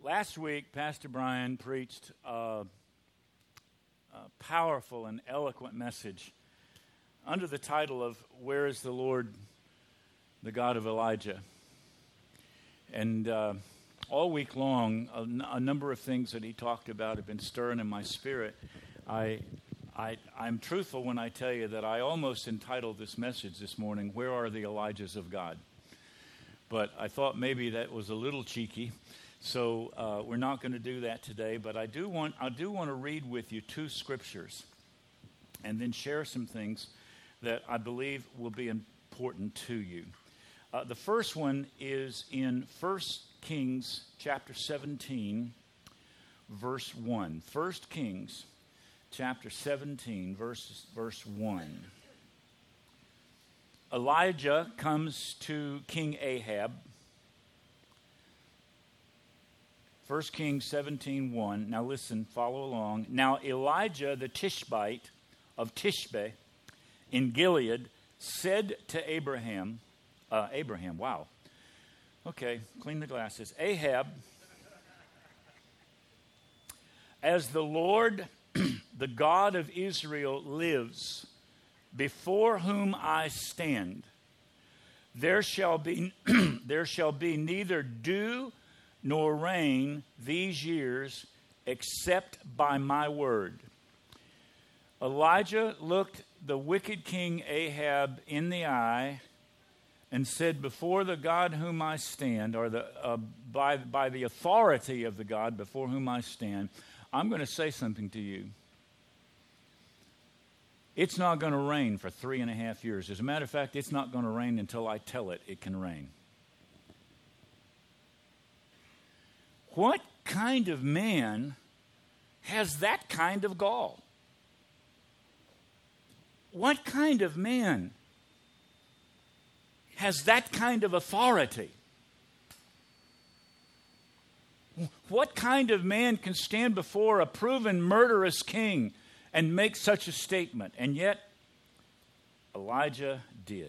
Last week, Pastor Brian preached a powerful and eloquent message under the title of Where is the Lord, the God of Elijah? And all week long, a number of things that he talked about have been stirring in my spirit. I'm truthful when I tell you that I almost entitled this message this morning, Where are the Elijahs of God? But I thought maybe that was a little cheeky. So we're not going to do that today, but I do want to read with you two scriptures and then share some things that I believe will be important to you. The first one is in 1 Kings chapter 17, verse 1. 1 Kings chapter 17, verse 1. Elijah comes to King Ahab. 1 Kings 17:1. Now listen, follow along. Now Elijah the Tishbite of Tishbe in Gilead said to Abraham, wow. Okay, clean the glasses. Ahab, as the Lord, the God of Israel lives, before whom I stand, there shall be neither dew nor rain these years, except by my word. Elijah looked the wicked king Ahab in the eye and said, before the God whom I stand, or by the authority of the God before whom I stand, I'm going to say something to you. It's not going to rain for 3.5 years. As a matter of fact, it's not going to rain until I tell it can rain. What kind of man has that kind of gall? What kind of man has that kind of authority? What kind of man can stand before a proven murderous king and make such a statement? And yet, Elijah did.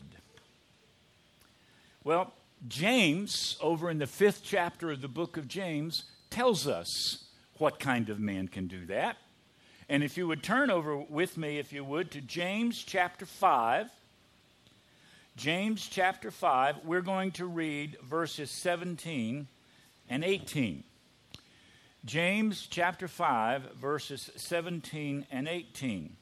Well, James, over in the 5th chapter of the book of James, tells us what kind of man can do that. And if you would turn over with me, if you would, to James chapter 5. James chapter 5, we're going to read verses 17 and 18. James chapter 5, verses 17 and 18.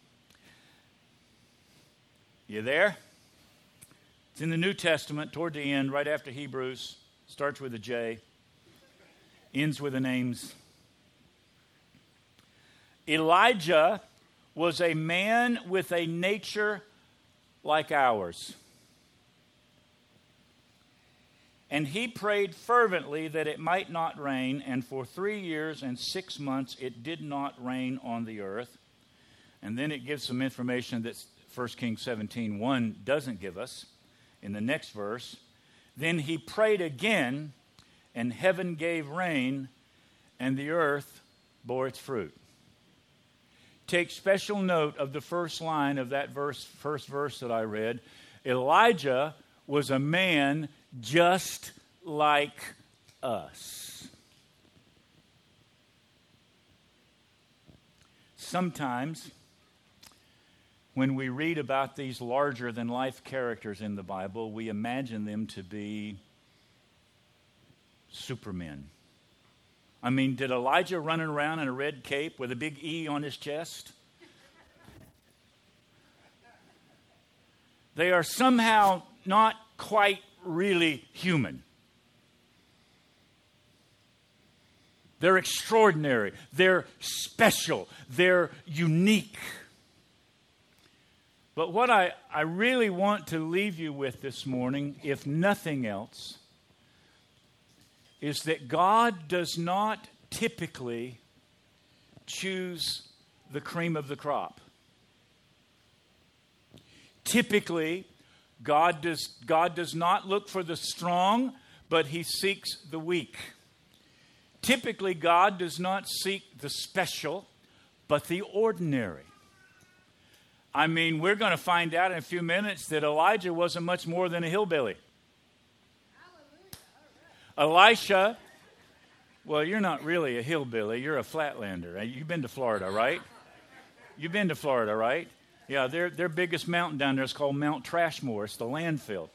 You there? It's in the New Testament, toward the end, right after Hebrews. Starts with a J, ends with an Ames. Elijah was a man with a nature like ours. And he prayed fervently that it might not rain, and for 3 years and 6 months it did not rain on the earth. And then it gives some information that 1 Kings 17:1 doesn't give us. In the next verse, then he prayed again, and heaven gave rain, and the earth bore its fruit. Take special note of the first line of that first verse that I read. Elijah was a man just like us. Sometimes, when we read about these larger-than-life characters in the Bible, we imagine them to be supermen. I mean, did Elijah run around in a red cape with a big E on his chest? They are somehow not quite really human. They're extraordinary. They're special. They're unique. But what I really want to leave you with this morning, if nothing else, is that God does not typically choose the cream of the crop. Typically, God does not look for the strong, but he seeks the weak. Typically, God does not seek the special, but the ordinary. I mean, we're going to find out in a few minutes that Elijah wasn't much more than a hillbilly. Elisha Well, you're not really a hillbilly. You're a flatlander. You've been to Florida, right? You've been to Florida, right? Yeah, their biggest mountain down there is called Mount Trashmore. It's the landfill.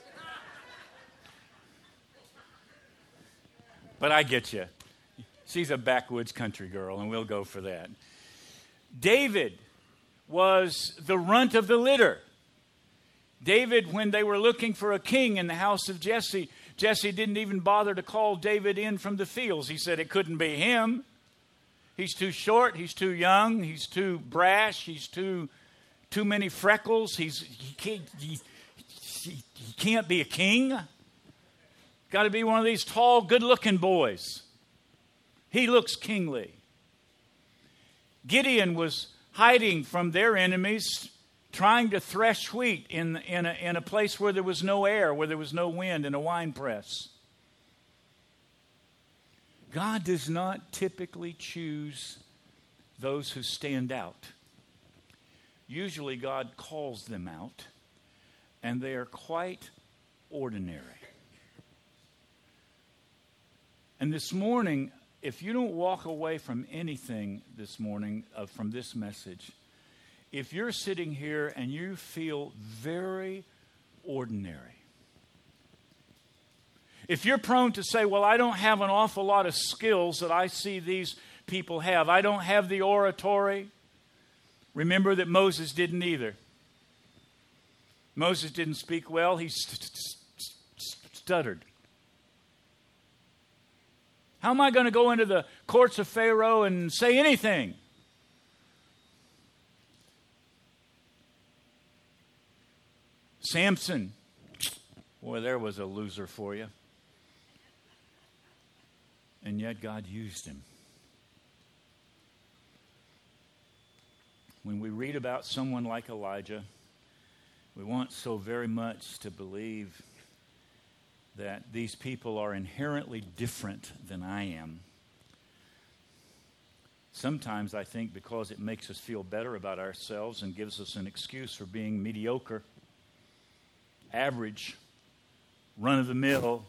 But I get you. She's a backwoods country girl, and we'll go for that. David was the runt of the litter. David, when they were looking for a king in the house of Jesse, Jesse didn't even bother to call David in from the fields. He said it couldn't be him. He's too short. He's too young. He's too brash. He's too many freckles. He can't be a king. Got to be one of these tall, good-looking boys. He looks kingly. Gideon was hiding from their enemies, trying to thresh wheat in a place where there was no air, where there was no wind, in a wine press. God does not typically choose those who stand out. Usually God calls them out, and they are quite ordinary. And this morning, if you don't walk away from anything this morning from this message, if you're sitting here and you feel very ordinary, if you're prone to say, well, I don't have an awful lot of skills that I see these people have. I don't have the oratory. Remember that Moses didn't either. Moses didn't speak well. He stuttered. How am I going to go into the courts of Pharaoh and say anything? Samson. Boy, there was a loser for you. And yet God used him. When we read about someone like Elijah, we want so very much to believe that these people are inherently different than I am. Sometimes I think because it makes us feel better about ourselves and gives us an excuse for being mediocre, average, run-of-the-mill.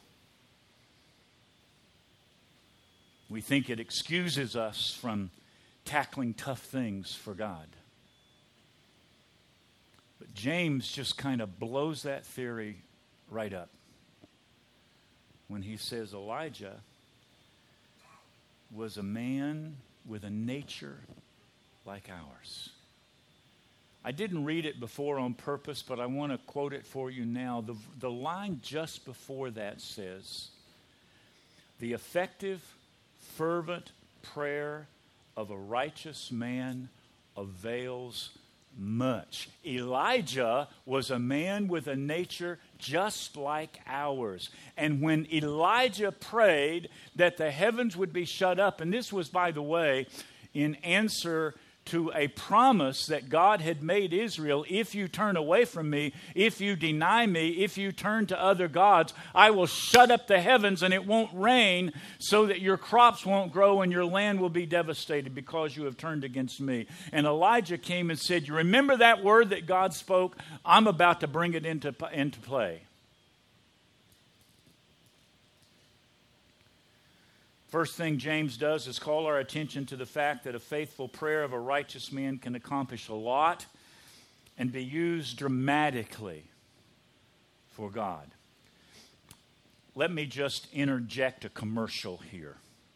We think it excuses us from tackling tough things for God. But James just kind of blows that theory right up when he says Elijah was a man with a nature like ours. I didn't read it before on purpose, but I want to quote it for you now. The line just before that says, the effective, fervent prayer of a righteous man avails much. Elijah was a man with a nature just like ours. And when Elijah prayed that the heavens would be shut up, and this was, by the way, in answer to a promise that God had made Israel, if you turn away from me, if you deny me, if you turn to other gods, I will shut up the heavens and it won't rain so that your crops won't grow and your land will be devastated because you have turned against me. And Elijah came and said, you remember that word that God spoke? I'm about to bring it into play. First thing James does is call our attention to the fact that a faithful prayer of a righteous man can accomplish a lot and be used dramatically for God. Let me just interject a commercial here.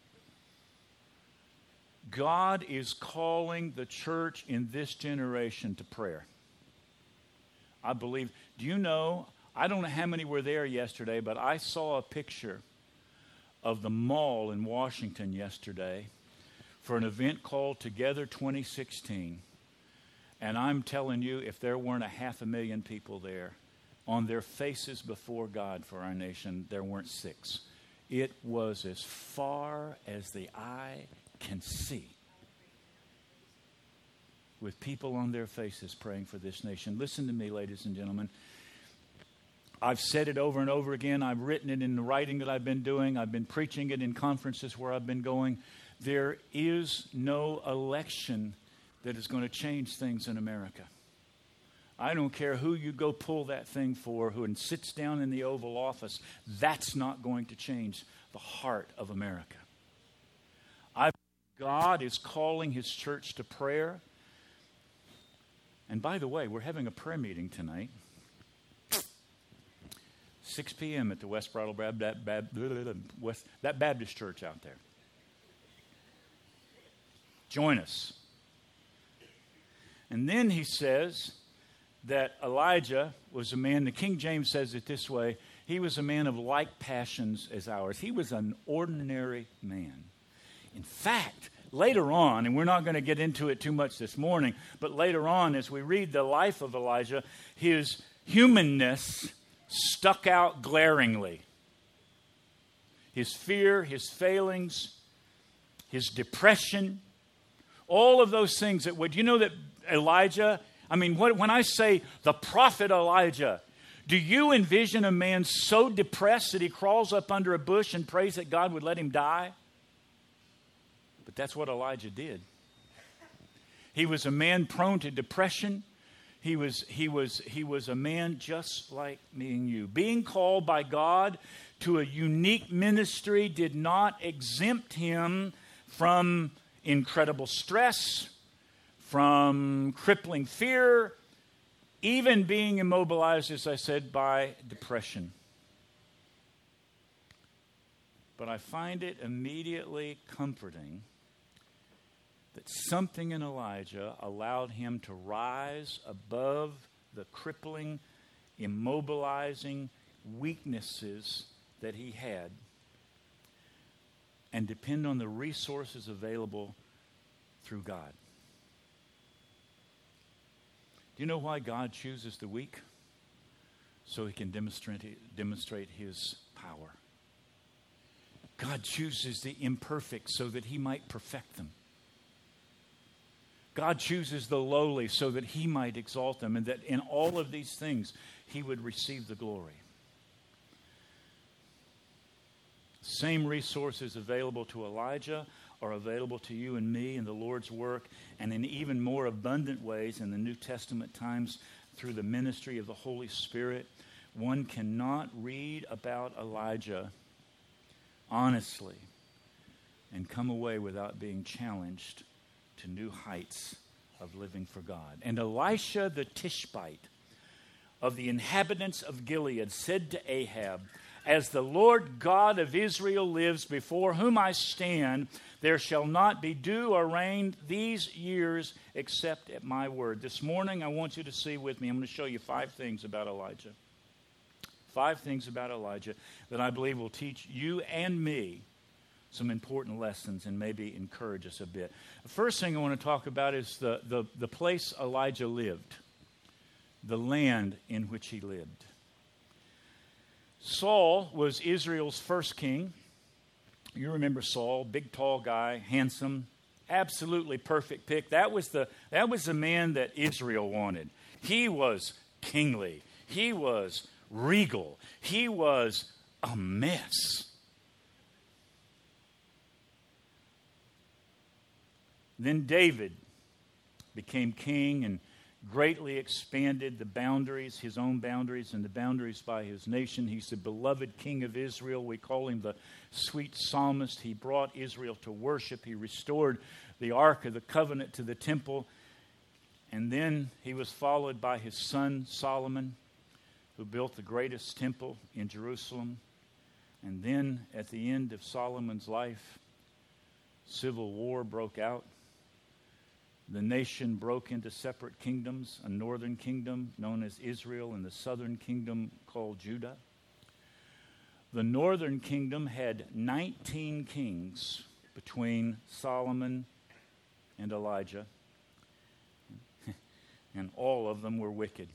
God is calling the church in this generation to prayer. I believe, do you know, I don't know how many were there yesterday, but I saw a picture of the mall in Washington yesterday for an event called Together 2016. And I'm telling you, if there weren't 500,000 people there on their faces before God for our nation, there weren't 6. It was as far as the eye can see, with people on their faces praying for this nation. Listen to me, ladies and gentlemen. I've said it over and over again. I've written it in the writing that I've been doing. I've been preaching it in conferences where I've been going. There is no election that is going to change things in America. I don't care who you go pull that thing for, who sits down in the Oval Office. That's not going to change the heart of America. God is calling His church to prayer. And by the way, we're having a prayer meeting tonight. 6 p.m. at the West Brattle that Baptist church out there. Join us. And then he says that Elijah was a man, the King James says it this way, he was a man of like passions as ours. He was an ordinary man. In fact, later on, and we're not going to get into it too much this morning, but later on as we read the life of Elijah, his humanness stuck out glaringly. His fear, his failings, his depression, all of those things that would, you know that Elijah, when I say the prophet Elijah, do you envision a man so depressed that he crawls up under a bush and prays that God would let him die? But that's what Elijah did. He was a man prone to depression. He was a man just like me and you. Being called by God to a unique ministry did not exempt him from incredible stress, from crippling fear, even being immobilized, as I said, by depression. But I find it immediately comforting that something in Elijah allowed him to rise above the crippling, immobilizing weaknesses that he had and depend on the resources available through God. Do you know why God chooses the weak? So He can demonstrate His power. God chooses the imperfect so that He might perfect them. God chooses the lowly so that He might exalt them, and that in all of these things He would receive the glory. Same resources available to Elijah are available to you and me in the Lord's work, and in even more abundant ways in the New Testament times through the ministry of the Holy Spirit. One cannot read about Elijah honestly and come away without being challenged to new heights of living for God. And Elisha the Tishbite of the inhabitants of Gilead said to Ahab, "As the Lord God of Israel lives, before whom I stand, there shall not be dew or rain these years except at my word." This morning I want you to see with me, I'm going to show you 5 things about Elijah. 5 things about Elijah that I believe will teach you and me some important lessons and maybe encourage us a bit. The first thing I want to talk about is the place Elijah lived, the land in which he lived. Saul was Israel's first king. You remember Saul, big, tall guy, handsome, absolutely perfect pick. That was the man that Israel wanted. He was kingly. He was regal. He was a mess. Then David became king and greatly expanded the boundaries, his own boundaries and the boundaries by his nation. He's the beloved king of Israel. We call him the sweet psalmist. He brought Israel to worship. He restored the Ark of the Covenant to the temple. And then he was followed by his son Solomon, who built the greatest temple in Jerusalem. And then at the end of Solomon's life, civil war broke out. The nation broke into separate kingdoms, a northern kingdom known as Israel and the southern kingdom called Judah. The northern kingdom had 19 kings between Solomon and Elijah, and all of them were wicked.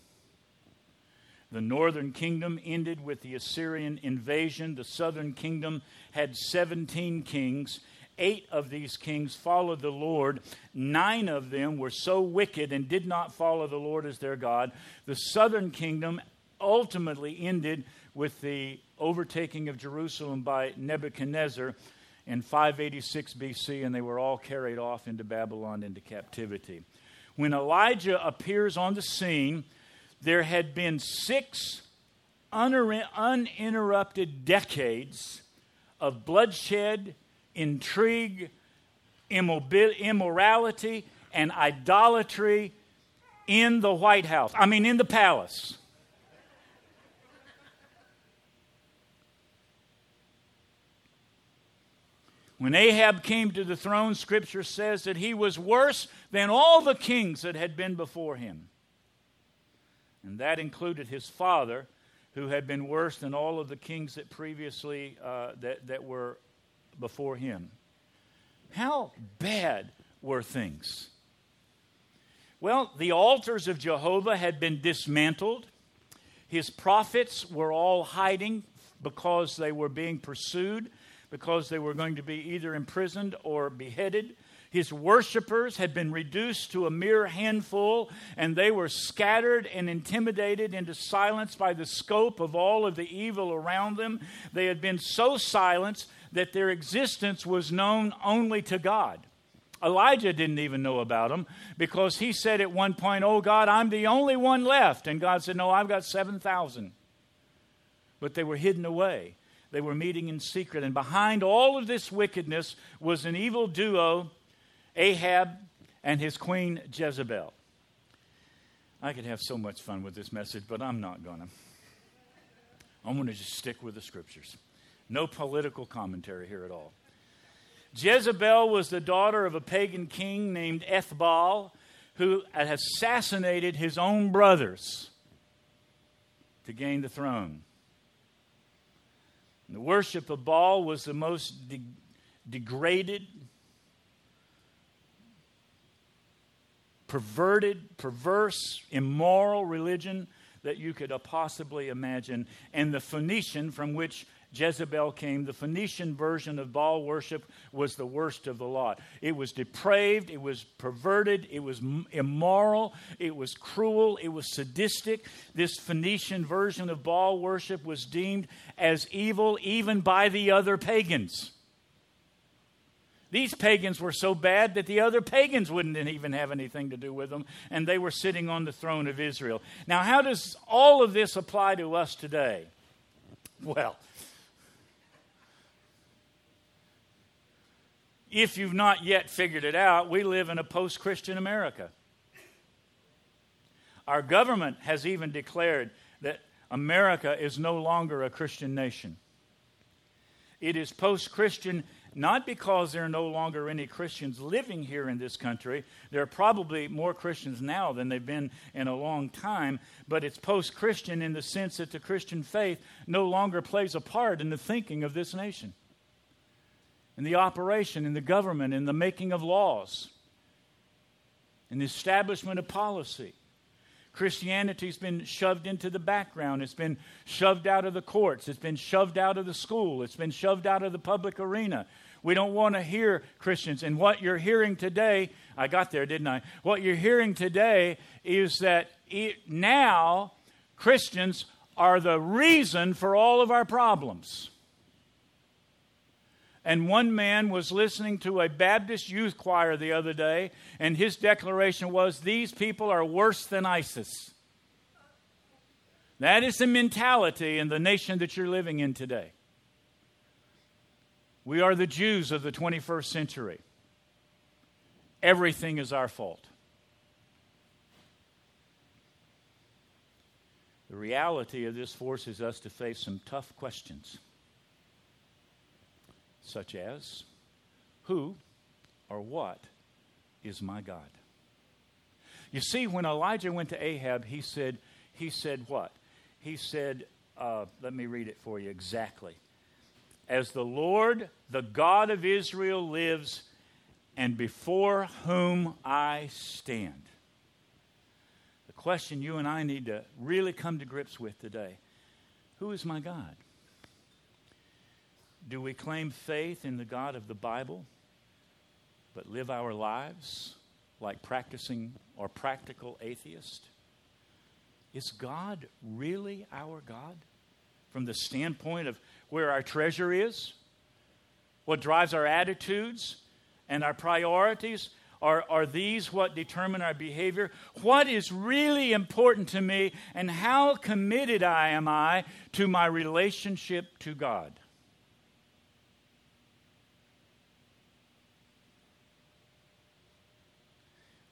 The northern kingdom ended with the Assyrian invasion. The southern kingdom had 17 kings. 8 of these kings followed the Lord. 9 of them were so wicked and did not follow the Lord as their God. The southern kingdom ultimately ended with the overtaking of Jerusalem by Nebuchadnezzar in 586 BC, and they were all carried off into Babylon into captivity. When Elijah appears on the scene, there had been 6 uninterrupted decades of bloodshed, intrigue, immorality and idolatry in the White House. I mean, in the palace. When Ahab came to the throne, Scripture says that he was worse than all the kings that had been before him. And that included his father, who had been worse than all of the kings that previously that were before him. How bad were things? Well, the altars of Jehovah had been dismantled. His prophets were all hiding because they were being pursued, because they were going to be either imprisoned or beheaded. His worshipers had been reduced to a mere handful, and they were scattered and intimidated into silence by the scope of all of the evil around them. They had been so silenced that their existence was known only to God. Elijah didn't even know about them because he said at one point, "Oh God, I'm the only one left." And God said, "No, I've got 7,000. But they were hidden away. They were meeting in secret. And behind all of this wickedness was an evil duo, Ahab and his queen Jezebel. I could have so much fun with this message, but I'm not going to. I'm going to just stick with the Scriptures. No political commentary here at all. Jezebel was the daughter of a pagan king named Ethbaal, who had assassinated his own brothers to gain the throne. And the worship of Baal was the most degraded, perverted, perverse, immoral religion that you could possibly imagine. And the Phoenician, from which Jezebel came, the Phoenician version of Baal worship was the worst of the lot. It was depraved, it was perverted, it was immoral, it was cruel, it was sadistic. This Phoenician version of Baal worship was deemed as evil even by the other pagans. These pagans were so bad that the other pagans wouldn't even have anything to do with them, and they were sitting on the throne of Israel. Now, how does all of this apply to us today? Well, if you've not yet figured it out, we live in a post-Christian America. Our government has even declared that America is no longer a Christian nation. It is post-Christian not because there are no longer any Christians living here in this country. There are probably more Christians now than they've been in a long time, but it's post-Christian in the sense that the Christian faith no longer plays a part in the thinking of this nation, in the operation, in the government, in the making of laws, in the establishment of policy. Christianity's been shoved into the background. It's been shoved out of the courts. It's been shoved out of the school. It's been shoved out of the public arena. We don't want to hear Christians. And what you're hearing today, I got there, didn't I? What you're hearing today is that now Christians are the reason for all of our problems. And one man was listening to a Baptist youth choir the other day, and his declaration was, "These people are worse than ISIS." That is the mentality in the nation that you're living in today. We are the Jews of the 21st century. Everything is our fault. The reality of this forces us to face some tough questions, such as, who or what is my God? You see, when Elijah went to Ahab, he said what? He said, let me read it for you exactly. "As the Lord, the God of Israel lives, and before whom I stand." The question you and I need to really come to grips with today: who is my God? Do we claim faith in the God of the Bible, but live our lives like practicing or practical atheists? Is God really our God from the standpoint of where our treasure is? What drives our attitudes and our priorities? Are these what determine our behavior? What is really important to me, and how committed am I to my relationship to God?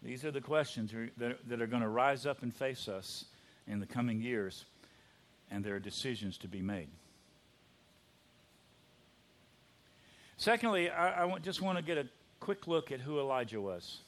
These are the questions that are going to rise up and face us in the coming years, and there are decisions to be made. Secondly, I just want to get a quick look at who Elijah was.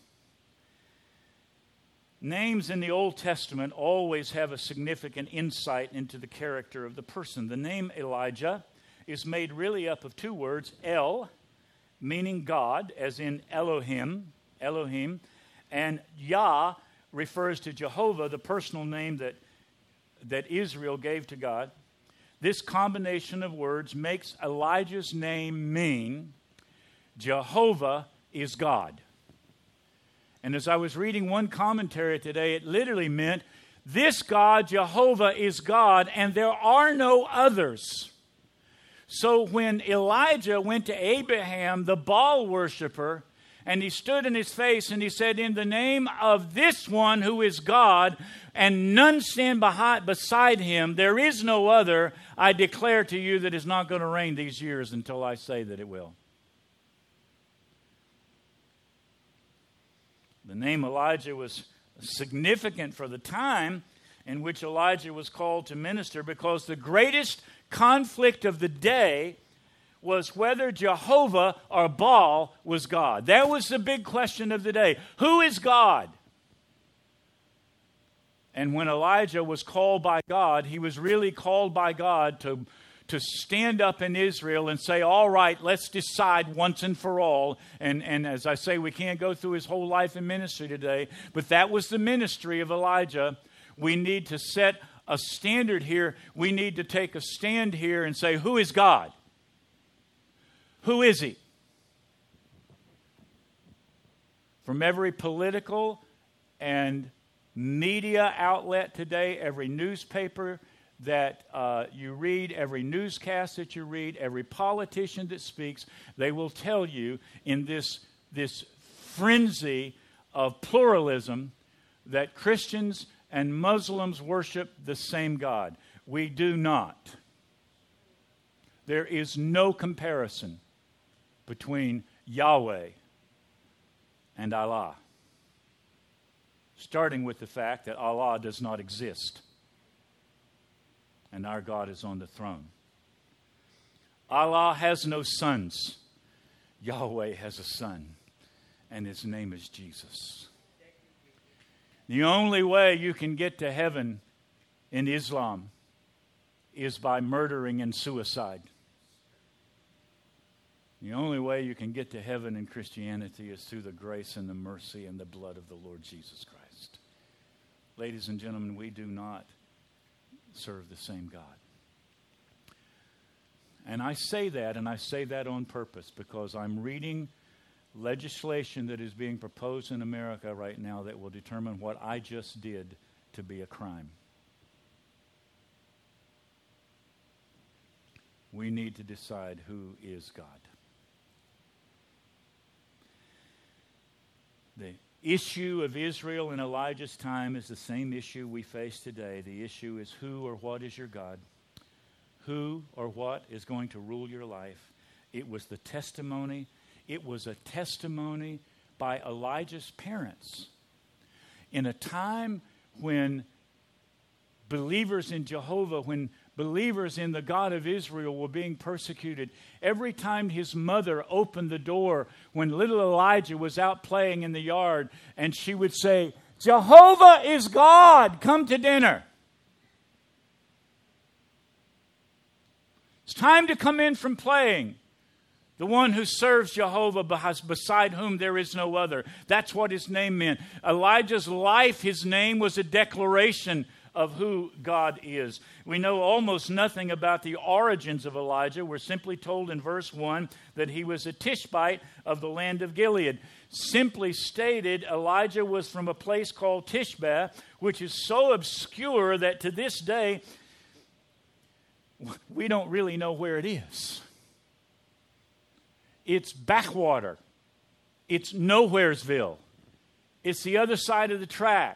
Names in the Old Testament always have a significant insight into the character of the person. The name Elijah is made really up of two words, El, meaning God, as in Elohim, and Yah refers to Jehovah, the personal name that Israel gave to God. This combination of words makes Elijah's name mean Jehovah is God. And as I was reading one commentary today, it literally meant this God, Jehovah, is God, and there are no others. So when Elijah went to Abraham, the Baal worshiper, and he stood in his face and he said, in the name of this one who is God, and none stand beside him, there is no other, I declare to you that it's not going to rain these years until I say that it will. The name Elijah was significant for the time in which Elijah was called to minister, because the greatest conflict of the day was whether Jehovah or Baal was God. That was the big question of the day. Who is God? And when Elijah was called by God, he was really called by God to stand up in Israel and say, all right, let's decide once and for all. And as I say, we can't go through his whole life in ministry today, but that was the ministry of Elijah. We need to set a standard here. We need to take a stand here and say, who is God? Who is he? From every political and media outlet today, every newspaper that you read, every newscast that you read, every politician that speaks, they will tell you in this frenzy of pluralism that Christians and Muslims worship the same God. We do not. There is no comparison between Yahweh and Allah, starting with the fact that Allah does not exist and our God is on the throne. Allah has no sons. Yahweh has a son, and his name is Jesus. The only way you can get to heaven in Islam is by murdering and suicide. The only way you can get to heaven in Christianity is through the grace and the mercy and the blood of the Lord Jesus Christ. Ladies and gentlemen, we do not serve the same God. And I say that on purpose, because I'm reading legislation that is being proposed in America right now that will determine what I just did to be a crime. We need to decide who is God. The issue of Israel in Elijah's time is the same issue we face today. The issue is who or what is your God? Who or what is going to rule your life? It was the testimony. It was a testimony by Elijah's parents. In a time when believers in Jehovah, when believers in the God of Israel were being persecuted, every time his mother opened the door when little Elijah was out playing in the yard, and she would say, Jehovah is God, come to dinner. It's time to come in from playing. The one who serves Jehovah, beside whom there is no other. That's what his name meant. Elijah's life, his name was a declaration of who God is. We know almost nothing about the origins of Elijah. We're simply told in verse 1 that he was a Tishbite of the land of Gilead. Simply stated, Elijah was from a place called Tishbeh, which is so obscure that to this day, we don't really know where it is. It's backwater. It's Nowheresville. It's the other side of the track.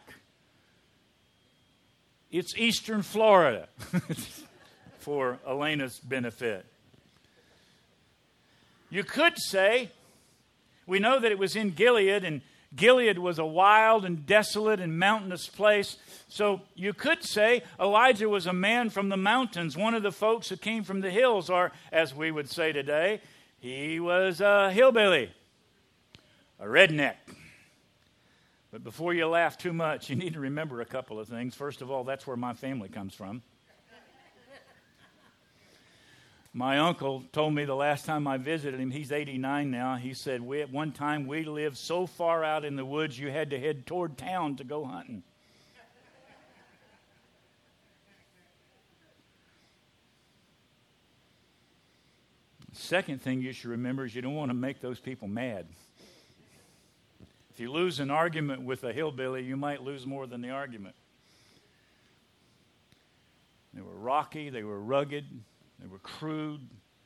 It's eastern Florida, for Elena's benefit. You could say, we know that it was in Gilead, and Gilead was a wild and desolate and mountainous place. So you could say Elijah was a man from the mountains, one of the folks who came from the hills, or as we would say today, he was a hillbilly, a redneck. But before you laugh too much, you need to remember a couple of things. First of all, that's where my family comes from. My uncle told me the last time I visited him, he's 89 now, he said, at one time we lived so far out in the woods you had to head toward town to go hunting. Second thing you should remember is you don't want to make those people mad. If you lose an argument with a hillbilly, you might lose more than the argument. They were rocky, they were rugged, they were crude.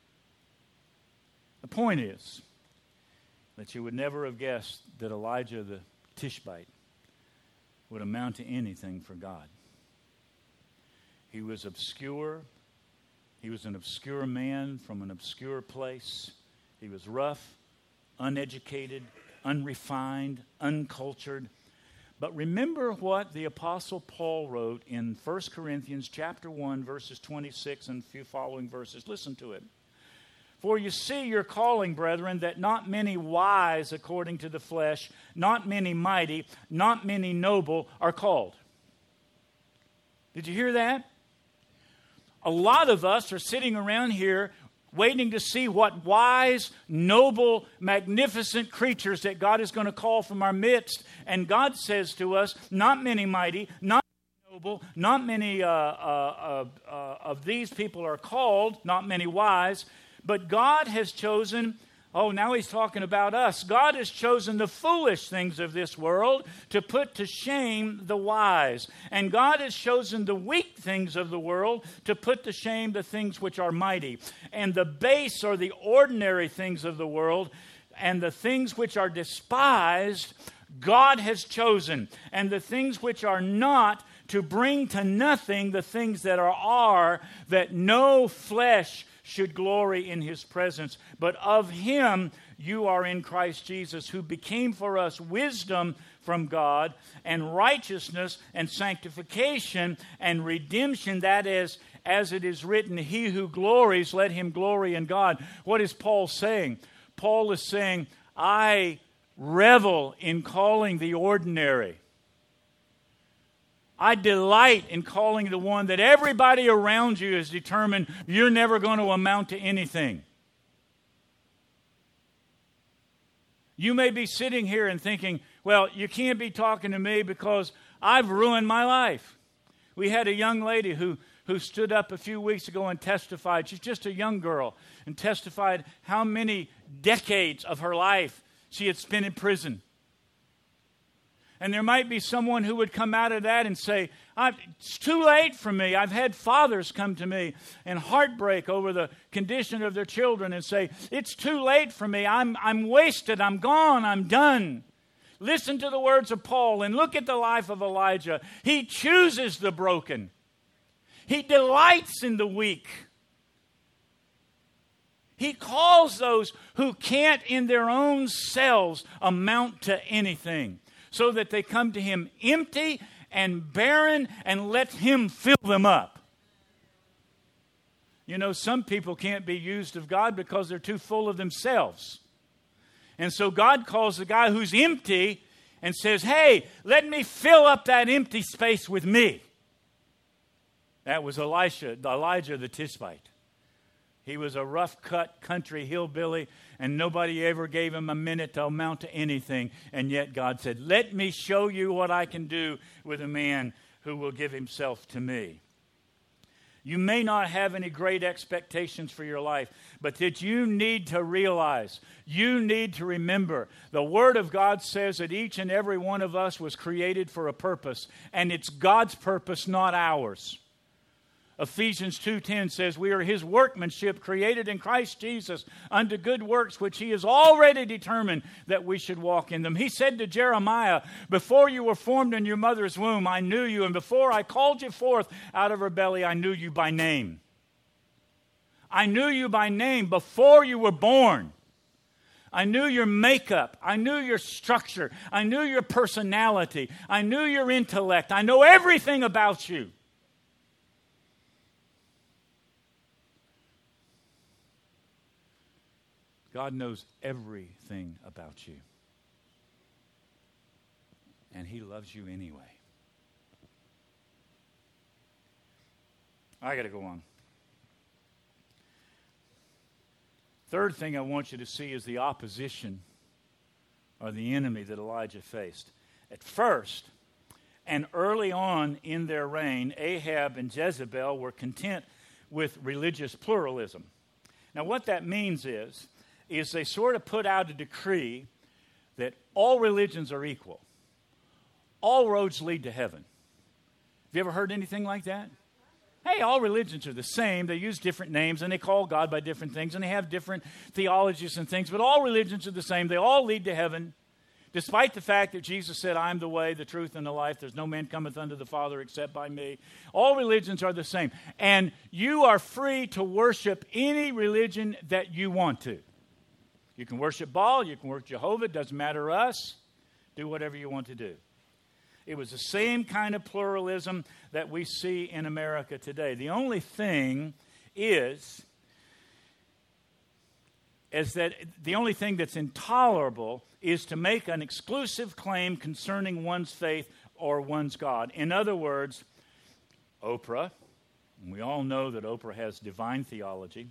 The point is that you would never have guessed that Elijah the Tishbite would amount to anything for God. He was obscure. He was an obscure man from an obscure place. He was rough, uneducated, unrefined, uncultured. But remember what the Apostle Paul wrote in 1 Corinthians chapter 1, verses 26 and a few following verses. Listen to it. For you see your calling, brethren, that not many wise according to the flesh, not many mighty, not many noble are called. Did you hear that? A lot of us are sitting around here waiting to see what wise, noble, magnificent creatures that God is going to call from our midst. And God says to us, not many mighty, not many noble, not many of these people are called, not many wise, but God has chosen, now he's talking about us. God has chosen the foolish things of this world to put to shame the wise. And God has chosen the weak things of the world to put to shame the things which are mighty. And the base or the ordinary things of the world and the things which are despised, God has chosen. And the things which are not, to bring to nothing the things that are, that no flesh should glory in his presence. But of him you are in Christ Jesus, who became for us wisdom from God, and righteousness, and sanctification, and redemption. That is, as it is written, he who glories, let him glory in God. What is Paul saying? Paul is saying, I revel in calling the ordinary. I delight in calling the one that everybody around you is determined you're never going to amount to anything. You may be sitting here and thinking, well, you can't be talking to me because I've ruined my life. We had a young lady who stood up a few weeks ago and testified. She's just a young girl, and testified how many decades of her life she had spent in prison. And there might be someone who would come out of that and say, it's too late for me. I've had fathers come to me in heartbreak over the condition of their children and say, it's too late for me. I'm wasted. I'm gone. I'm done. Listen to the words of Paul and look at the life of Elijah. He chooses the broken. He delights in the weak. He calls those who can't in their own selves amount to anything, so that they come to him empty and barren and let him fill them up. You know, some people can't be used of God because they're too full of themselves. And so God calls the guy who's empty and says, hey, let me fill up that empty space with me. That was Elijah the Tishbite. He was a rough-cut country hillbilly, and nobody ever gave him a minute to amount to anything. And yet God said, let me show you what I can do with a man who will give himself to me. You may not have any great expectations for your life, but that you need to realize, you need to remember, the Word of God says that each and every one of us was created for a purpose, and it's God's purpose, not ours. Ephesians 2:10 says, we are his workmanship, created in Christ Jesus unto good works, which he has already determined that we should walk in them. He said to Jeremiah, before you were formed in your mother's womb, I knew you, and before I called you forth out of her belly, I knew you by name. I knew you by name before you were born. I knew your makeup. I knew your structure. I knew your personality. I knew your intellect. I know everything about you. God knows everything about you. And He loves you anyway. I got to go on. Third thing I want you to see is the opposition or the enemy that Elijah faced. At first, and early on in their reign, Ahab and Jezebel were content with religious pluralism. Now, what that means is they sort of put out a decree that all religions are equal. All roads lead to heaven. Have you ever heard anything like that? Hey, all religions are the same. They use different names, and they call God by different things, and they have different theologies and things, but all religions are the same. They all lead to heaven, despite the fact that Jesus said, I am the way, the truth, and the life. There's no man cometh unto the Father except by me. All religions are the same. And you are free to worship any religion that you want to. You can worship Baal, you can worship Jehovah, it doesn't matter to us. Do whatever you want to do. It was the same kind of pluralism that we see in America today. The only thing is that the only thing that's intolerable is to make an exclusive claim concerning one's faith or one's God. In other words, Oprah, and we all know that Oprah has divine theology.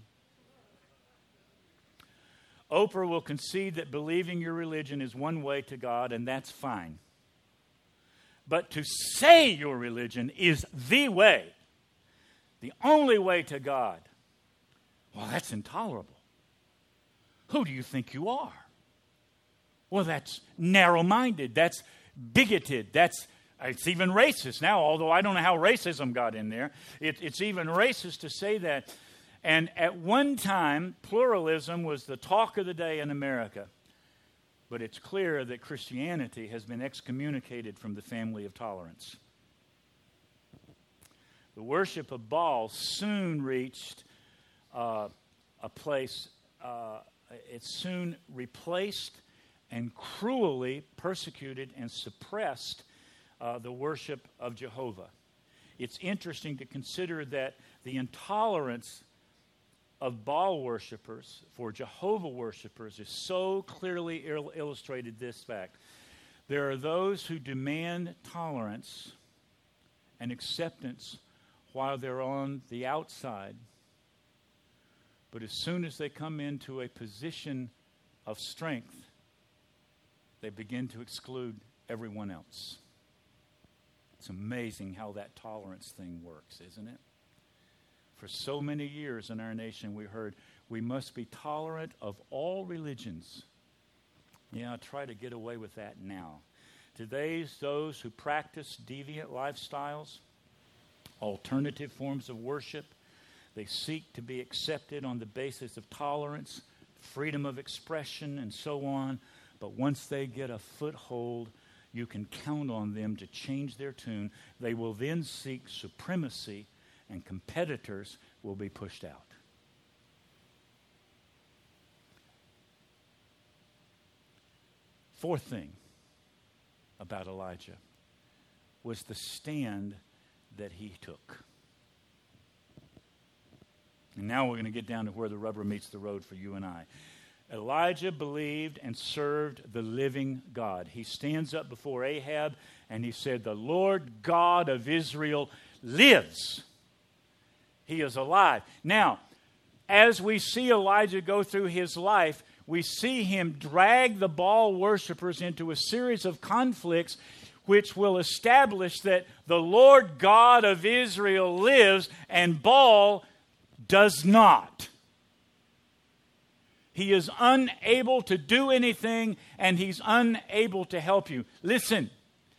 Oprah will concede that believing your religion is one way to God, and that's fine. But to say your religion is the way, the only way to God, well, that's intolerable. Who do you think you are? Well, that's narrow-minded. That's bigoted. It's even racist now, although I don't know how racism got in there. It's even racist to say that. And at one time, pluralism was the talk of the day in America. But it's clear that Christianity has been excommunicated from the family of tolerance. The worship of Baal soon reached a place, it soon replaced and cruelly persecuted and suppressed the worship of Jehovah. It's interesting to consider that the intolerance of Baal worshipers for Jehovah worshipers is so clearly illustrated this fact. There are those who demand tolerance and acceptance while they're on the outside, but as soon as they come into a position of strength, they begin to exclude everyone else. It's amazing how that tolerance thing works, isn't it? For so many years in our nation, we heard we must be tolerant of all religions. Yeah, try to get away with that now. Today's those who practice deviant lifestyles, alternative forms of worship, they seek to be accepted on the basis of tolerance, freedom of expression, and so on. But once they get a foothold, you can count on them to change their tune. They will then seek supremacy, and competitors will be pushed out. Fourth thing about Elijah was the stand that he took. And now we're going to get down to where the rubber meets the road for you and I. Elijah believed and served the living God. He stands up before Ahab and he said, "The Lord God of Israel lives. He is alive." Now, as we see Elijah go through his life, we see him drag the Baal worshipers into a series of conflicts which will establish that the Lord God of Israel lives and Baal does not. He is unable to do anything and he's unable to help you. Listen,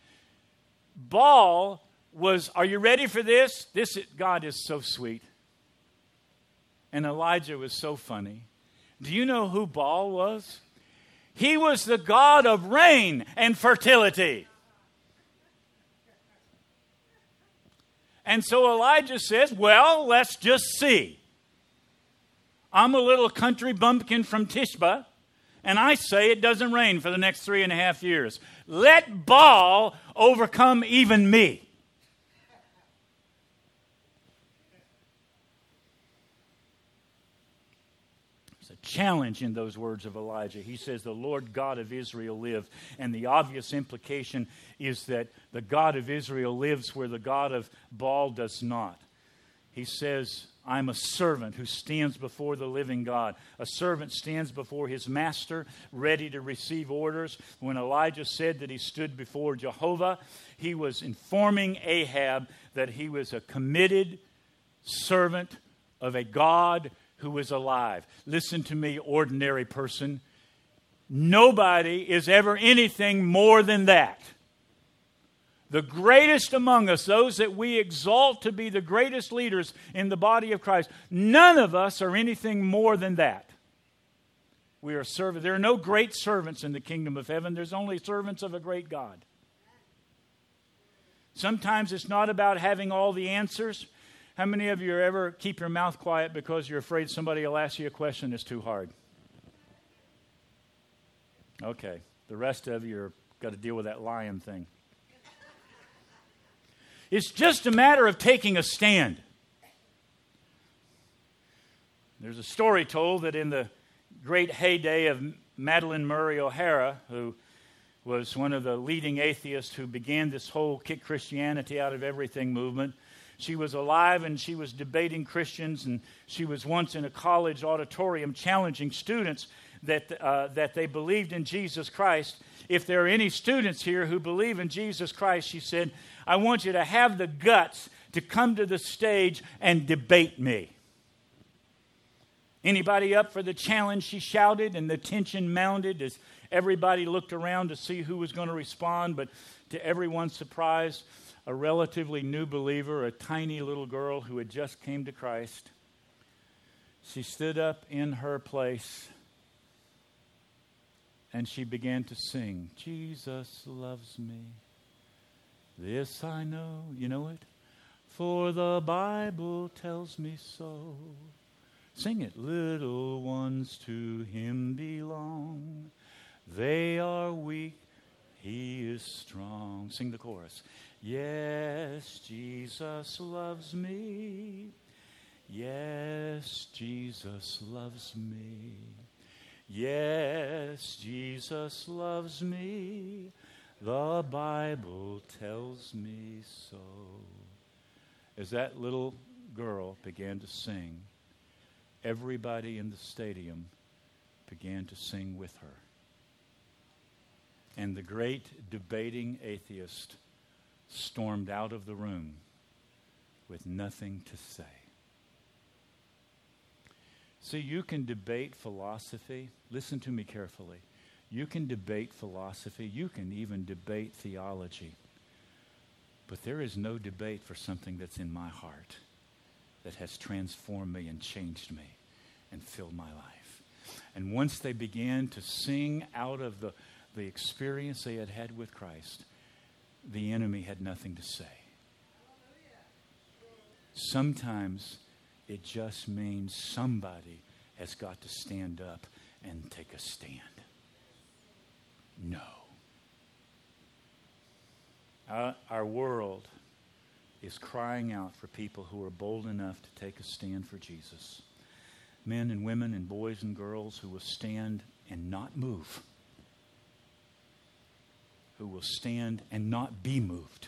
Baal was, are you ready for this? God is so sweet. And Elijah was so funny. Do you know who Baal was? He was the god of rain and fertility. And so Elijah says, well, let's just see. I'm a little country bumpkin from Tishba, And I say it doesn't rain for the next 3.5 years. Let Baal overcome even me. Challenge in those words of Elijah. He says, the Lord God of Israel lives. And the obvious implication is that the God of Israel lives where the God of Baal does not. He says, I'm a servant who stands before the living God. A servant stands before his master, ready to receive orders. When Elijah said that he stood before Jehovah, he was informing Ahab that he was a committed servant of a God who is alive. Listen to me, ordinary person. Nobody is ever anything more than that. The greatest among us, those that we exalt to be the greatest leaders in the body of Christ, none of us are anything more than that. We are servants. There are no great servants in the kingdom of heaven. There's only servants of a great God. Sometimes it's not about having all the answers. How many of you ever keep your mouth quiet because you're afraid somebody will ask you a question that's too hard? Okay. The rest of you are got to deal with that lion thing. It's just a matter of taking a stand. There's a story told that in the great heyday of Madalyn Murray O'Hara, who was one of the leading atheists who began this whole kick Christianity out of everything movement, she was alive and she was debating Christians, and she was once in a college auditorium challenging students that they believed in Jesus Christ. If there are any students here who believe in Jesus Christ, she said, I want you to have the guts to come to the stage and debate me. Anybody up for the challenge, she shouted, and the tension mounted as everybody looked around to see who was going to respond. But to everyone's surprise, a relatively new believer, a tiny little girl who had just came to Christ, she stood up in her place and she began to sing, Jesus loves me, this I know. You know it? For the Bible tells me so. Sing it. Little ones to him belong. They are weak, he is strong. Sing the chorus. Yes, Jesus loves me. Yes, Jesus loves me. Yes, Jesus loves me. The Bible tells me so. As that little girl began to sing, everybody in the stadium began to sing with her. And the great debating atheist stormed out of the room with nothing to say. See, you can debate philosophy. Listen to me carefully. You can debate philosophy. You can even debate theology. But there is no debate for something that's in my heart that has transformed me and changed me and filled my life. And once they began to sing out of the experience they had had with Christ, the enemy had nothing to say. Sometimes it just means somebody has got to stand up and take a stand. No. Our world is crying out for people who are bold enough to take a stand for Jesus. Men and women and boys and girls who will stand and not move. Who will stand and not be moved.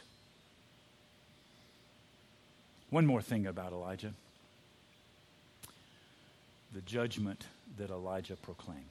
One more thing about Elijah. The judgment that Elijah proclaimed.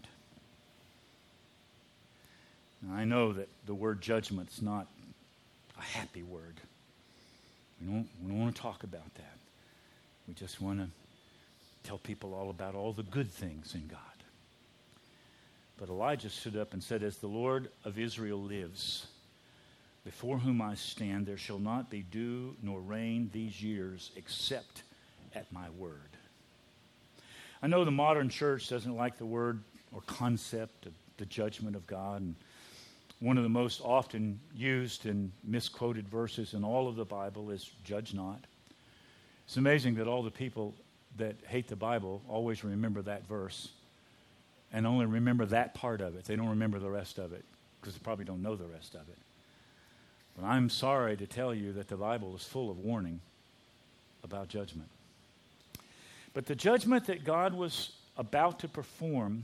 Now, I know that the word judgment is not a happy word. We don't want to talk about that. We just want to tell people all about all the good things in God. But Elijah stood up and said, as the Lord of Israel lives, before whom I stand, there shall not be dew nor rain these years except at my word. I know the modern church doesn't like the word or concept of the judgment of God. And one of the most often used and misquoted verses in all of the Bible is, judge not. It's amazing that all the people that hate the Bible always remember that verse. and only remember that part of it. They don't remember the rest of it because they probably don't know the rest of it. But I'm sorry to tell you that the Bible is full of warning about judgment. But the judgment that God was about to perform,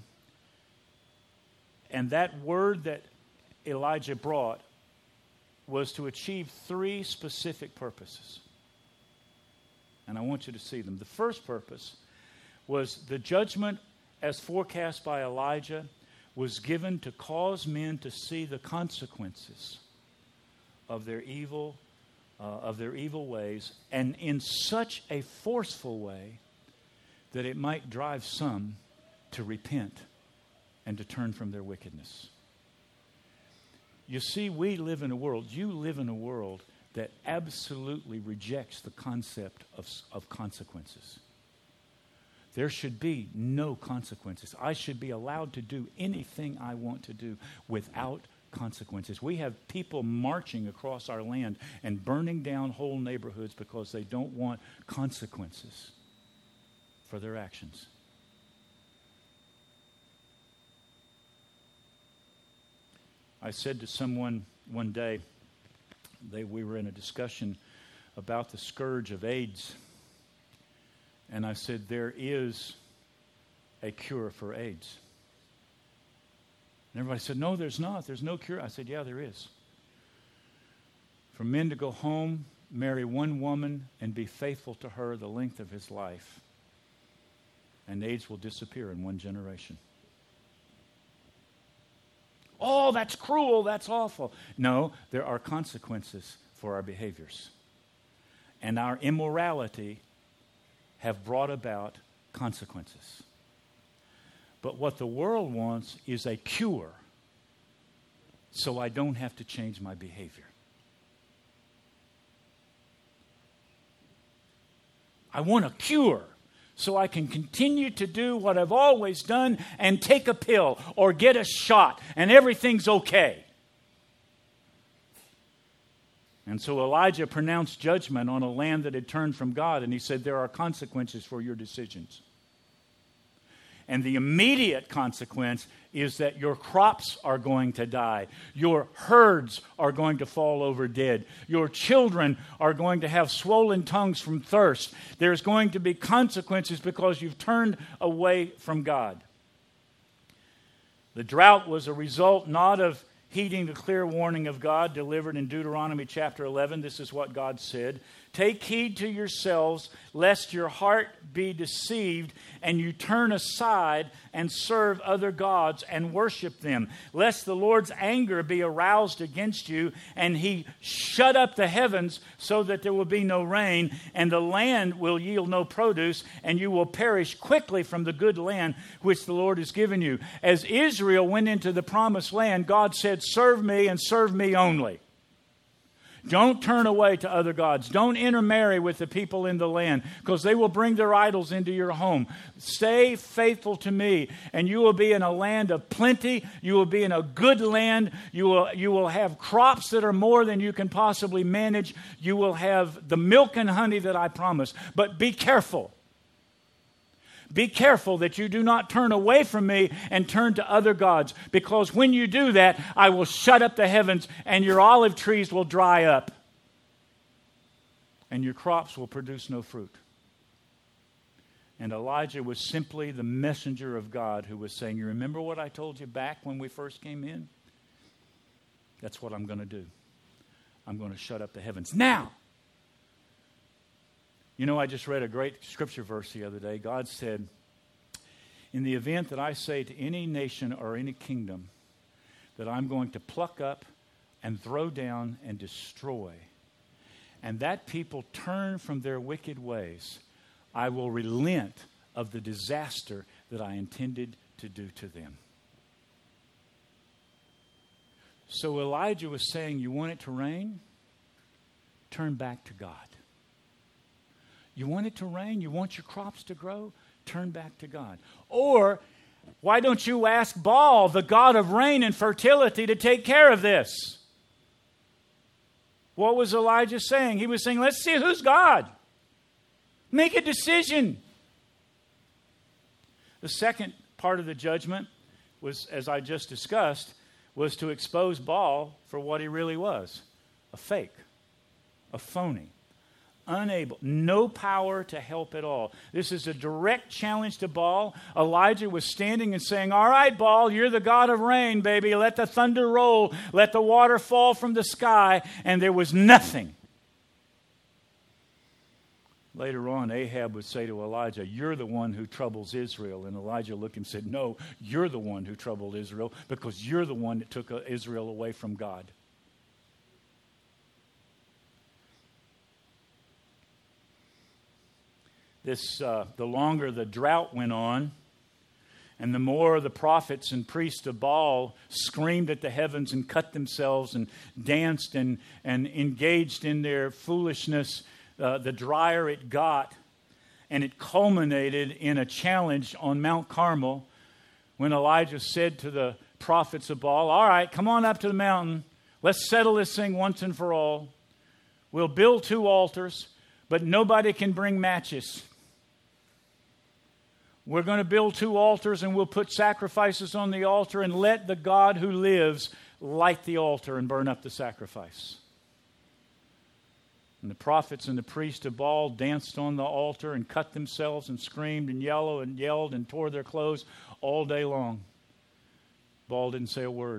and that word that Elijah brought, was to achieve three specific purposes. And I want you to see them. The first purpose was the judgment as forecast by Elijah was given to cause men to see the consequences of their evil ways, and in such a forceful way that it might drive some to repent and to turn from their wickedness. You see, we live in a world, you live in a world that absolutely rejects the concept of consequences. There should be no consequences. I should be allowed to do anything I want to do without consequences. We have people marching across our land and burning down whole neighborhoods because they don't want consequences for their actions. I said to someone one day, we were in a discussion about the scourge of AIDS, and I said, there is a cure for AIDS. And everybody said, no, there's not. There's no cure. I said, yeah, there is. For men to go home, marry one woman, and be faithful to her the length of his life, and AIDS will disappear in one generation. Oh, that's cruel, that's awful. No, there are consequences for our behaviors. And our immorality have brought about consequences. But what the world wants is a cure, so I don't have to change my behavior. I want a cure, so I can continue to do what I've always done and take a pill or get a shot and everything's okay. And so Elijah pronounced judgment on a land that had turned from God, and he said, there are consequences for your decisions. And the immediate consequence is that your crops are going to die. Your herds are going to fall over dead. Your children are going to have swollen tongues from thirst. There's going to be consequences because you've turned away from God. The drought was a result not of heeding the clear warning of God delivered in Deuteronomy chapter 11. This is what God said. Take heed to yourselves, lest your heart be deceived, and you turn aside and serve other gods and worship them. Lest the Lord's anger be aroused against you, and he shut up the heavens so that there will be no rain, and the land will yield no produce, and you will perish quickly from the good land which the Lord has given you. As Israel went into the promised land, God said, serve me and serve me only. Don't turn away to other gods. Don't intermarry with the people in the land, because they will bring their idols into your home. Stay faithful to me, and you will be in a land of plenty. You will be in a good land. You will have crops that are more than you can possibly manage. You will have the milk and honey that I promise. But be careful. Be careful that you do not turn away from me and turn to other gods, because when you do that, I will shut up the heavens and your olive trees will dry up and your crops will produce no fruit. And Elijah was simply the messenger of God who was saying, you remember what I told you back when we first came in? That's what I'm going to do. I'm going to shut up the heavens. Now! You know, I just read a great scripture verse the other day. God said, in the event that I say to any nation or any kingdom that I'm going to pluck up and throw down and destroy, and that people turn from their wicked ways, I will relent of the disaster that I intended to do to them. So Elijah was saying, you want it to rain? Turn back to God. You want it to rain? You want your crops to grow? Turn back to God. Or, why don't you ask Baal, the god of rain and fertility, to take care of this? What was Elijah saying? He was saying, let's see who's God. Make a decision. The second part of the judgment was, as I just discussed, was to expose Baal for what he really was, a fake, a phony, unable, no power to help at all. This is a direct challenge to Baal. Elijah was standing and saying, all right, Baal, you're the God of rain, baby. Let the thunder roll. Let the water fall from the sky. And there was nothing. Later on, Ahab would say to Elijah, you're the one who troubles Israel. And Elijah looked and said, no, you're the one who troubled Israel because you're the one that took Israel away from God. The longer the drought went on, and the more the prophets and priests of Baal screamed at the heavens and cut themselves and danced and engaged in their foolishness, the drier it got, and it culminated in a challenge on Mount Carmel when Elijah said to the prophets of Baal, all right, come on up to the mountain. Let's settle this thing once and for all. We'll build 2 altars, but nobody can bring matches. We're going to build 2 altars and we'll put sacrifices on the altar and let the God who lives light the altar and burn up the sacrifice. And the prophets and the priests of Baal danced on the altar and cut themselves and screamed and yelled and tore their clothes all day long. Baal didn't say a word.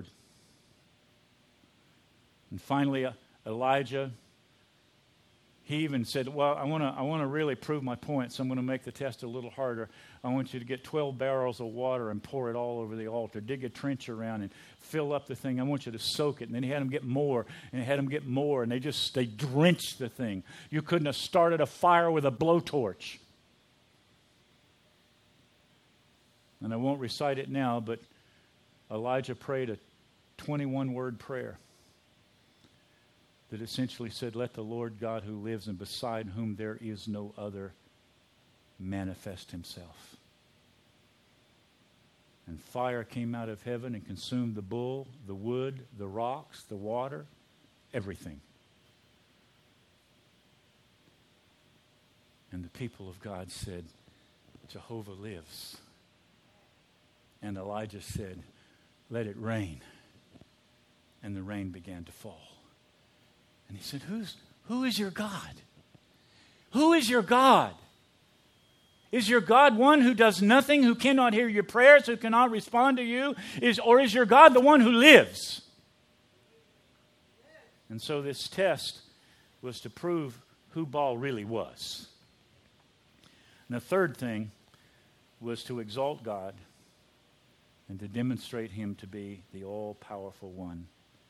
And finally, Elijah, he even said, well, I want to really prove my point, so I'm going to make the test a little harder. I want you to get 12 barrels of water and pour it all over the altar. Dig a trench around and fill up the thing. I want you to soak it. And then he had them get more, and he had them get more, and they drenched the thing. You couldn't have started a fire with a blowtorch. And I won't recite it now, but Elijah prayed a 21-word prayer that essentially said, let the Lord God who lives and beside whom there is no other manifest himself. And fire came out of heaven and consumed the bull, the wood, the rocks, the water, everything. And the people of God said, Jehovah lives. And Elijah said, let it rain. And the rain began to fall. And he said, who is your God? Who is your God? Is your God one who does nothing, who cannot hear your prayers, who cannot respond to you? Or is your God the one who lives? And so this test was to prove who Baal really was. And the third thing was to exalt God and to demonstrate him to be the all-powerful one.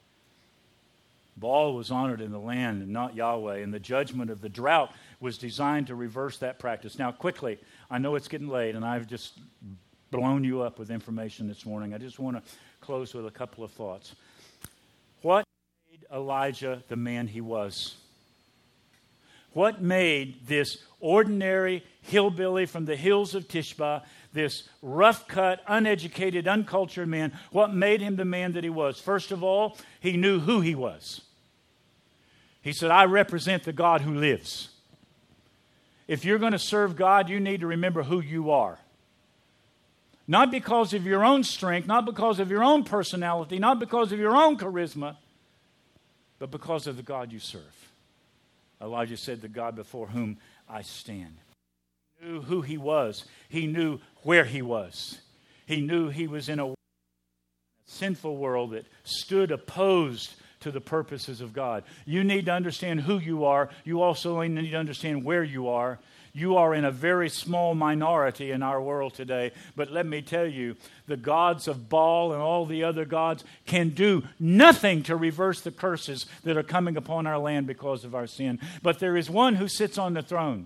Baal was honored in the land and not Yahweh, and the judgment of the drought was designed to reverse that practice. Now, quickly, I know it's getting late, and I've just blown you up with information this morning. I just want to close with a couple of thoughts. What made Elijah the man he was? What made this ordinary hillbilly from the hills of Tishba, this rough-cut, uneducated, uncultured man, what made him the man that he was? First of all, he knew who he was. He said, I represent the God who lives. If you're going to serve God, you need to remember who you are. Not because of your own strength, not because of your own personality, not because of your own charisma, but because of the God you serve. Elijah said, the God before whom I stand. He knew who he was. He knew where he was. He knew he was in a sinful world that stood opposed to the purposes of God. You need to understand who you are. You also need to understand where you are. You are in a very small minority in our world today. But let me tell you, the gods of Baal and all the other gods can do nothing to reverse the curses that are coming upon our land because of our sin. But there is one who sits on the throne,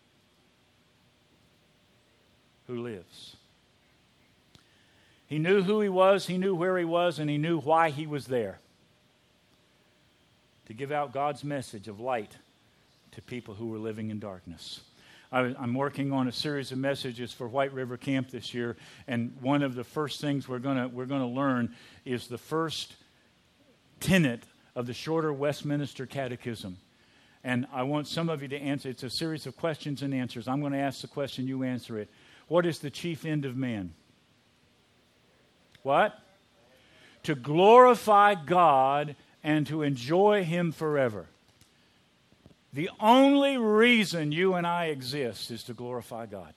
who lives. He knew who he was, he knew where he was, and he knew why he was there. To give out God's message of light to people who were living in darkness. I'm working on a series of messages for White River Camp this year, and one of the first things we're going to learn is the first tenet of the Shorter Westminster Catechism. And I want some of you to answer. It's a series of questions and answers. I'm going to ask the question, you answer it. What is the chief end of man? What? To glorify God and to enjoy Him forever. The only reason you and I exist is to glorify God.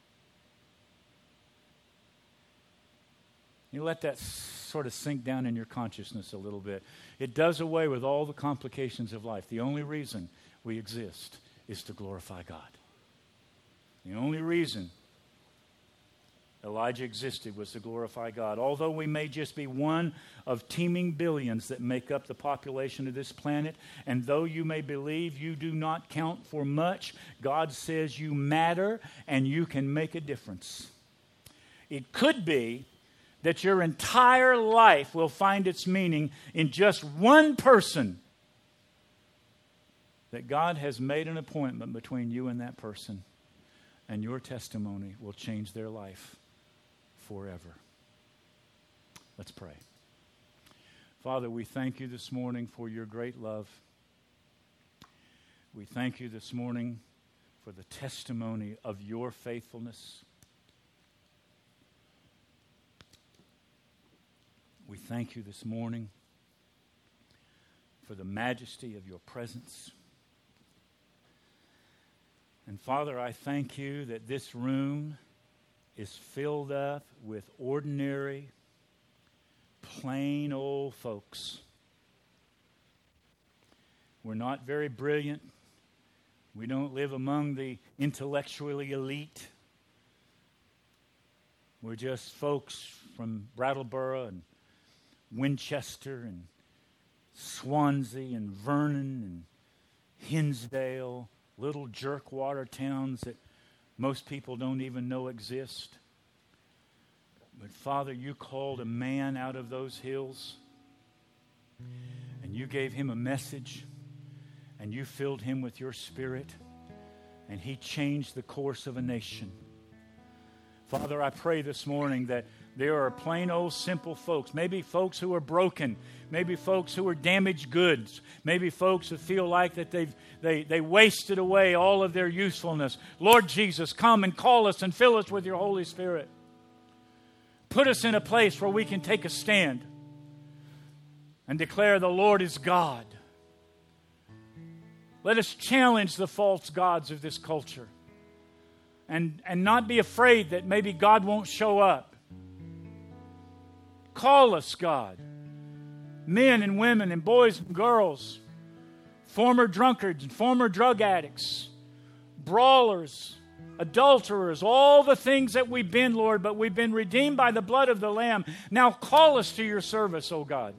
You let that sort of sink down in your consciousness a little bit. It does away with all the complications of life. The only reason we exist is to glorify God. The only reason Elijah existed was to glorify God. Although we may just be one of teeming billions that make up the population of this planet, and though you may believe you do not count for much, God says you matter and you can make a difference. It could be that your entire life will find its meaning in just one person, that God has made an appointment between you and that person, and your testimony will change their life forever. Let's pray. Father, we thank you this morning for your great love. We thank you this morning for the testimony of your faithfulness. We thank you this morning for the majesty of your presence. And Father, I thank you that this room is filled up with ordinary, plain old folks. We're not very brilliant. We don't live among the intellectually elite. We're just folks from Brattleboro and Winchester and Swansea and Vernon and Hinsdale, little jerkwater towns that most people don't even know exist. But Father, you called a man out of those hills, and you gave him a message, and you filled him with your Spirit, and he changed the course of a nation. Father, I pray this morning that there are plain old simple folks, maybe folks who are broken, maybe folks who are damaged goods, maybe folks who feel like that they wasted away all of their usefulness. Lord Jesus, come and call us and fill us with your Holy Spirit. Put us in a place where we can take a stand and declare the Lord is God. Let us challenge the false gods of this culture and not be afraid that maybe God won't show up. Call us, God, men and women and boys and girls, former drunkards and former drug addicts, brawlers, adulterers, all the things that we've been, Lord, but we've been redeemed by the blood of the Lamb. Now call us to your service, O God.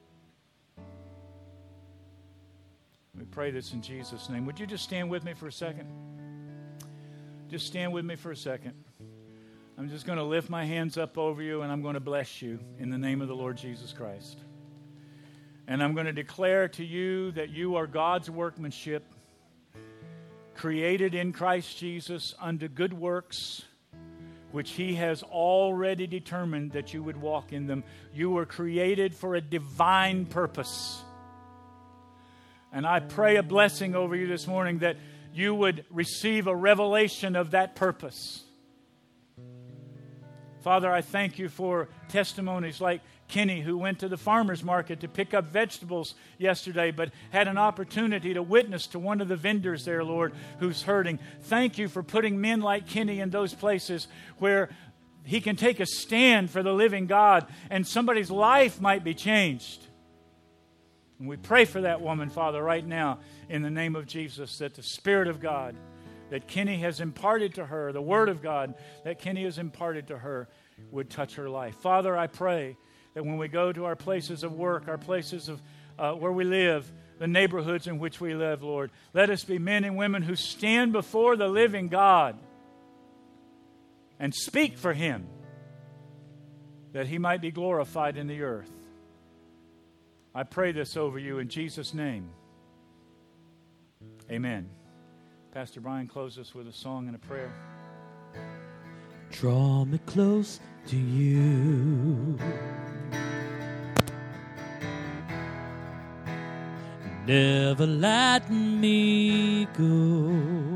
We pray this in Jesus' name. Would you just stand with me for a second? Just stand with me for a second. I'm just going to lift my hands up over you, and I'm going to bless you in the name of the Lord Jesus Christ. And I'm going to declare to you that you are God's workmanship, created in Christ Jesus unto good works, which He has already determined that you would walk in them. You were created for a divine purpose. And I pray a blessing over you this morning that you would receive a revelation of that purpose. Father, I thank you for testimonies like Kenny, who went to the farmer's market to pick up vegetables yesterday, but had an opportunity to witness to one of the vendors there, Lord, who's hurting. Thank you for putting men like Kenny in those places where he can take a stand for the living God and somebody's life might be changed. And we pray for that woman, Father, right now in the name of Jesus, that the Spirit of God that Kenny has imparted to her, the Word of God that Kenny has imparted to her, would touch her life. Father, I pray that when we go to our places of work, our places of where we live, the neighborhoods in which we live, Lord, let us be men and women who stand before the living God and speak for Him, that He might be glorified in the earth. I pray this over you in Jesus' name. Amen. Pastor Brian, close us with a song and a prayer. Draw me close to you. Never let me go.